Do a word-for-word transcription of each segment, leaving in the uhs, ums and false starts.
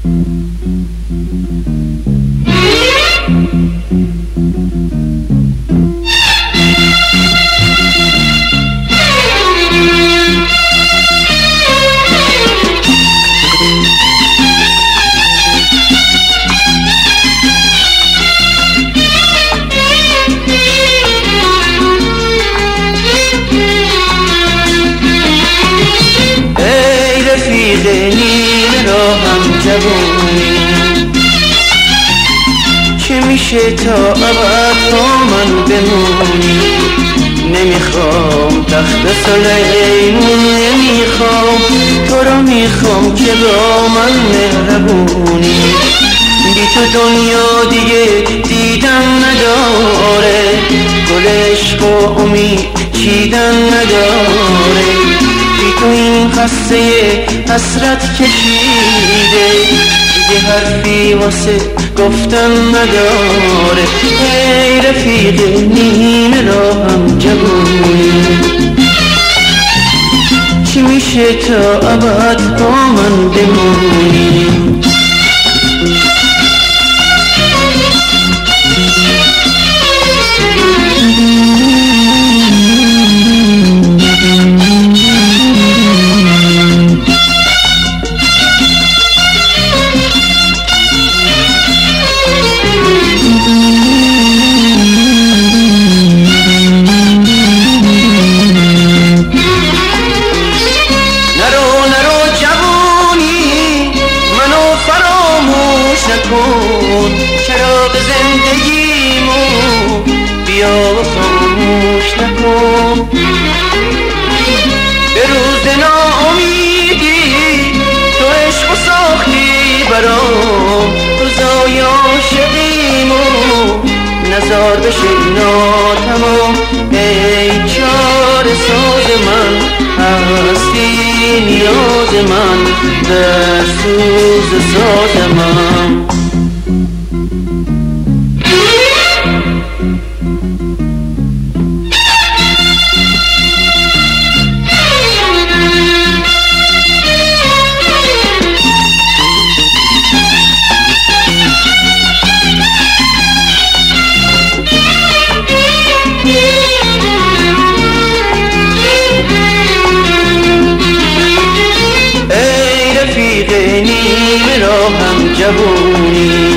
نیمه راهم جوونی چه میشه تا ابد با من بمونی؟ نمیخوام تخت سلیمون، نمیخوام تو رو، میخوام که با من مهربونی. بی تو دنیا دیگه دیدن نداره، گل عشق و امید چیدن نداره. بی تو این قصه حسرت کشیده، دیگه حرفی واسه گفتن نداره. ای رفیق نیمه راهم جوونی، چی میشه تا ابد با من بمونی؟ چراغ زندگیمو بیا و خاموش نکن. به روز ناامیدی تو عشق ساختی برام، روزای عاشقیمو نزار بشه ناتمام. ای چار ساز من، هستی نیاز من، در سوز ساز من. نیمه راهم جوونی،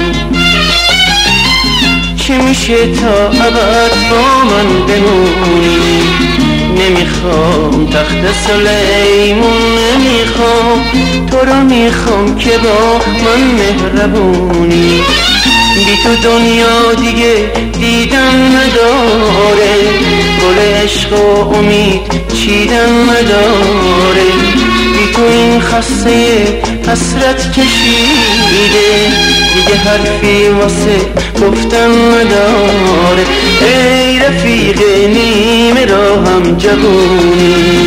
چه میشه تا ابد با من بمونی؟ نمیخوام تخت سلیمون، نمیخوام تو رو، میخوام که با من مهربونی. بی تو دنیا دیگه دیدن نداره، گل عشق و امید چیدن نداره. بی تو این خسته حسرت کشیده، دیگه حرفی واسه گفتن نداره. ای رفیق نیمه راهم جوونی،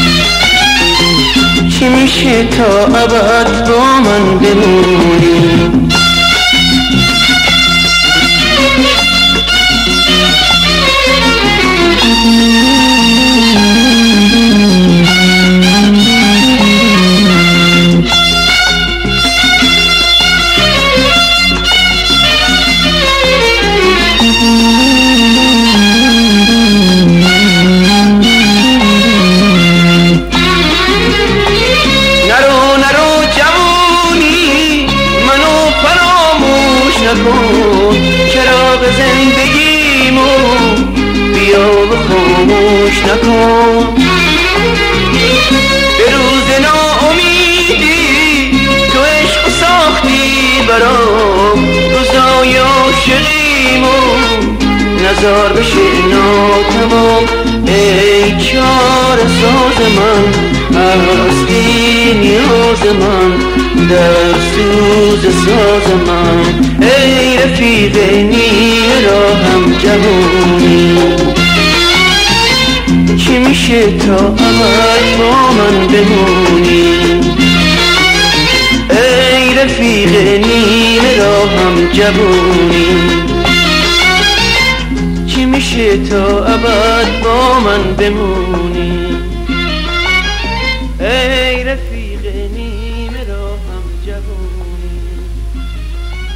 چی میشه تا ابد با من بمونی؟ چراغ زندگیمو بیا و خاموش نکن. به روز ناامیدی تو عشق ساختی برام، روزای عاشقیمو نزار بشه ناتمام. ای چار ساز من، هستی نیاز من، در سوز ساز من. ای رفیق نیمه راهم جوونی، چی میشه تا ابد با من بمونی؟ ای رفیق نیمه راهم جوونی، چی میشه تا ابد با من بمونی؟ ای